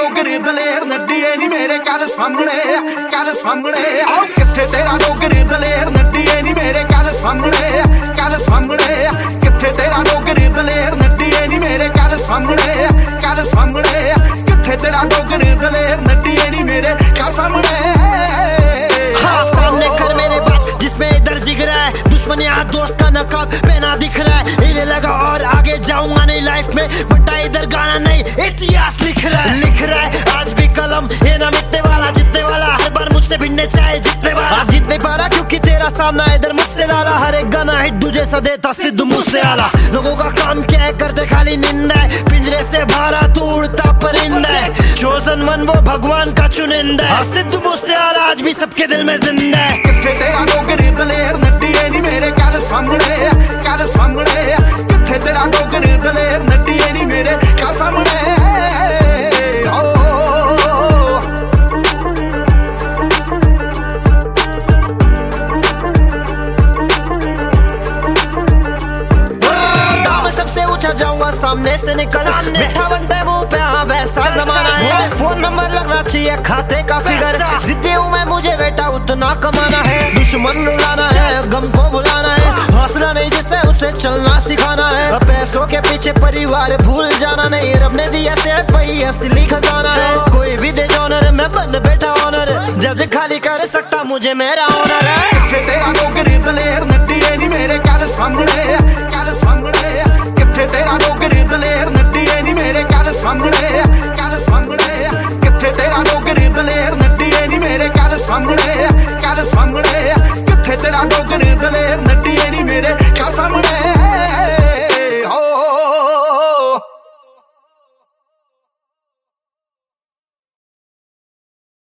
डोगरी दलेर नड्डीए नी मेरे कर सामने आओ किथे तेरा डोगरी दलेर नड्डीए नी मेरे कर सामने किथे तेरा डोगरी दलेर नड्डीए नी मेरे कर सामने किथे तेरा डोगरी दलेर नड्डीए नी मेरे कर सामने। हाँ, सामने कर मेरे बात जिसमें इधर जिग रहा है दुश्मन यहाँ दोस्त का नकाब पहना दिख रहा है। इन्हें लगा और आगे जाऊंगा नहीं लाइफ में, बटा इधर गाना नहीं इतिहास लिख रहा है आज भी कलम ये ना मिटने वाला जीतने वाला हर बार मुझसे भिड़ने चाहे जीतने वाला जीत नहीं पा रहा क्योंकि तेरा सामना इधर मुझसे लाला। हर एक गाना हिट दूजे सा देता सिद्धू मूसेवाला। लोगों का काम क्या है करते खाली निंदा है, पिंजरे से बाहर तू उड़ता परिंदा है। चोजन वन वो भगवान का चुनिंदा है, सिद्धू मूसेवाला आज भी सबके दिल में जिंदा है। किथे तेरा डोगरी दलेर नड्डीए नी मेरे कर सामने किथे तेरा डोगरी दलेर नड्डीए नी मेरे कर सामने। जाऊंगा सामने से निकल मिठा बनता है मुंह पे, हाँ वैसा जमाना है। फोन नंबर लगना चाहिए खाते का फिगर, जितने हूँ मैं मुझे बेटा उतना कमाना है। दुश्मन रुलाना है गम को भुलाना है, हौसला नहीं जिससे उसे चलना सिखाना है। पैसों के पीछे परिवार भूल जाना नहीं, रब ने दिया सेहत वही असली खजाना है। कोई भी दे ऑनर मैं बन बैठा ऑनर, जज खाली कर सकता मुझे मेरा ऑनर है। किथे तेरा डोगरी दलेर नड्डीए नी मेरे कर सामने किथे तेरा डोगरी दलेर नड्डीए नी मेरे कर सामने किथे तेरा डोगरी दलेर नड्डीए नी मेरे कर सामने किथे तेरा डोगरी दलेर नड्डीए नी मेरे कर सामने।